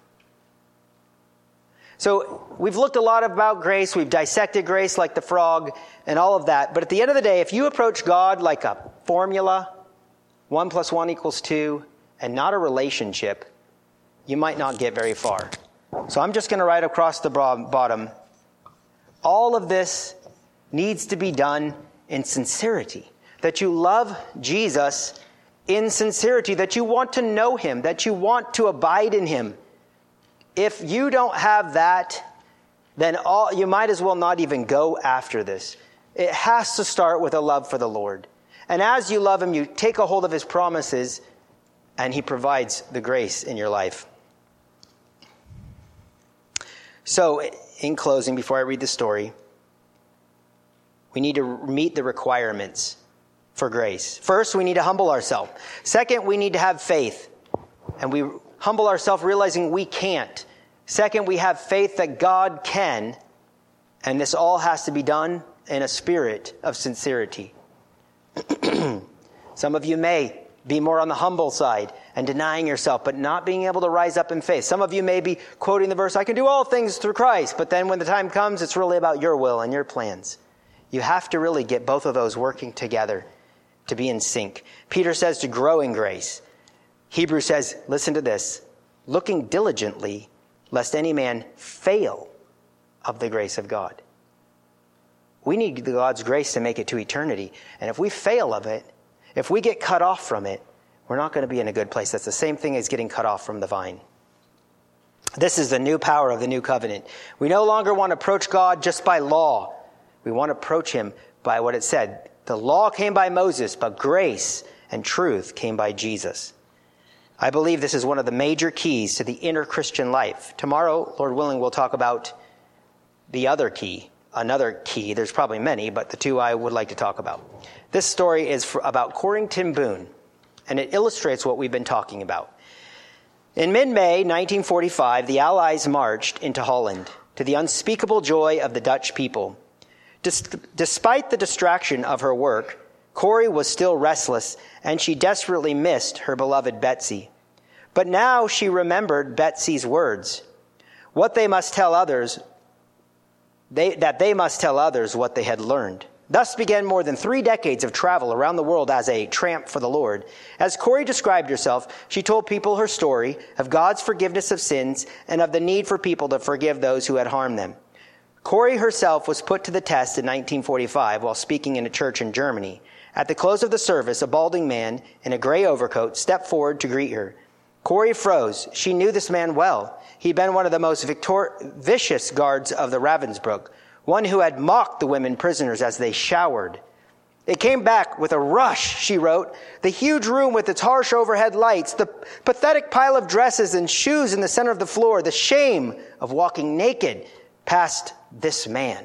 So we've looked a lot about grace. We've dissected grace like the frog and all of that. But at the end of the day, if you approach God like a formula, one plus one equals two, and not a relationship, you might not get very far. So I'm just going to write across the bottom, all of this needs to be done in sincerity. That you love Jesus in sincerity, that you want to know him, that you want to abide in him. If you don't have that, then all, you might as well not even go after this. It has to start with a love for the Lord. And as you love him, you take a hold of his promises, and he provides the grace in your life. So, in closing, before I read the story, we need to meet the requirements for grace. First, we need to humble ourselves. Second, we need to have faith. And we humble ourselves realizing we can't. Second, we have faith that God can. And this all has to be done in a spirit of sincerity. Some of you may be more on the humble side and denying yourself, but not being able to rise up in faith. Some of you may be quoting the verse, I can do all things through Christ, but then when the time comes, it's really about your will and your plans. You have to really get both of those working together to be in sync. Peter says to grow in grace. Hebrews says, listen to this, looking diligently, lest any man fail of the grace of God. We need God's grace to make it to eternity. And if we fail of it, if we get cut off from it, we're not going to be in a good place. That's the same thing as getting cut off from the vine. This is the new power of the new covenant. We no longer want to approach God just by law. We want to approach him by what it said. The law came by Moses, but grace and truth came by Jesus. I believe this is one of the major keys to the inner Christian life. Tomorrow, Lord willing, we'll talk about the other key. Another key, there's probably many, but the two I would like to talk about. This story is for, about Corrie ten Boom, and it illustrates what we've been talking about. In mid-May nineteen forty-five, the Allies marched into Holland to the unspeakable joy of the Dutch people. Des- despite the distraction of her work, Corrie was still restless, and she desperately missed her beloved Betsy. But now she remembered Betsy's words, what they must tell others They, that they must tell others what they had learned. Thus began more than three decades of travel around the world as a tramp for the Lord. As Corrie described herself, she told people her story of God's forgiveness of sins and of the need for people to forgive those who had harmed them. Corrie herself was put to the test in nineteen forty-five while speaking in a church in Germany. At the close of the service, a balding man in a gray overcoat stepped forward to greet her. Corrie froze. She knew this man well. He'd been one of the most victor- vicious guards of the Ravensbrück, one who had mocked the women prisoners as they showered. It came back with a rush, she wrote. The huge room with its harsh overhead lights, the pathetic pile of dresses and shoes in the center of the floor, the shame of walking naked past this man.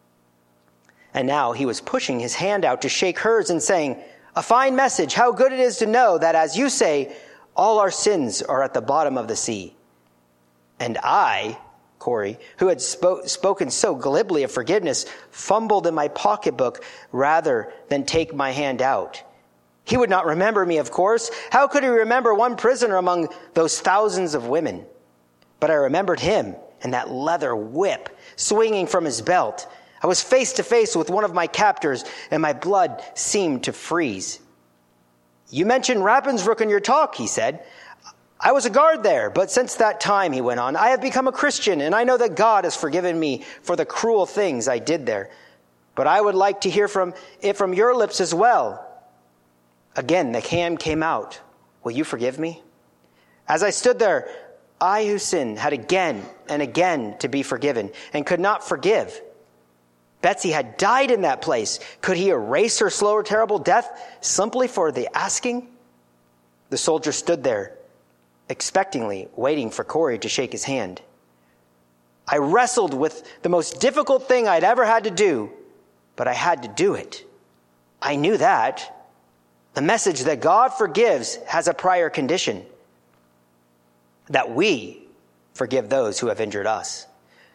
And now he was pushing his hand out to shake hers and saying, a fine message, how good it is to know that, as you say, all our sins are at the bottom of the sea. And I, Corrie, who had spo- spoken so glibly of forgiveness, fumbled in my pocketbook rather than take my hand out. He would not remember me, of course. How could he remember one prisoner among those thousands of women? But I remembered him and that leather whip swinging from his belt. I was face to face with one of my captors, and my blood seemed to freeze. You mentioned Ravensbrück in your talk, he said. I was a guard there, but since that time, he went on, I have become a Christian, and I know that God has forgiven me for the cruel things I did there. But I would like to hear from it from your lips as well. Again, the hand came out. Will you forgive me? As I stood there, I who sinned had again and again to be forgiven, and could not forgive. Betsy had died in that place. Could he erase her slow or terrible death simply for the asking? The soldier stood there, expectingly waiting for Corrie to shake his hand. I wrestled with the most difficult thing I'd ever had to do, but I had to do it. I knew that. The message that God forgives has a prior condition, that we forgive those who have injured us.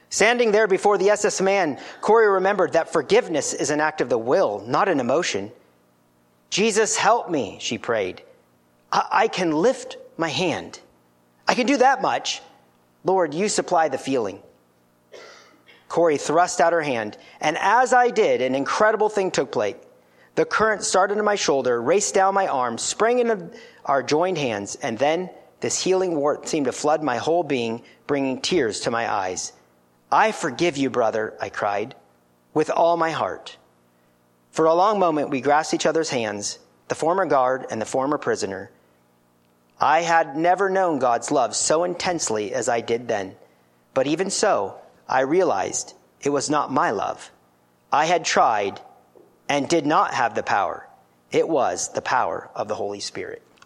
Standing there before the S S man, Corey remembered that forgiveness is an act of the will, not an emotion. Jesus, help me, she prayed. I, I can lift my hand. I can do that much. Lord, you supply the feeling. Corey thrust out her hand, and as I did, an incredible thing took place. The current started in my shoulder, raced down my arm, sprang into our joined hands, and then this healing warmth seemed to flood my whole being, bringing tears to my eyes. I forgive you, brother, I cried, with all my heart. For a long moment, we grasped each other's hands, the former guard and the former prisoner. I had never known God's love so intensely as I did then. But even so, I realized it was not my love. I had tried and did not have the power. It was the power of the Holy Spirit.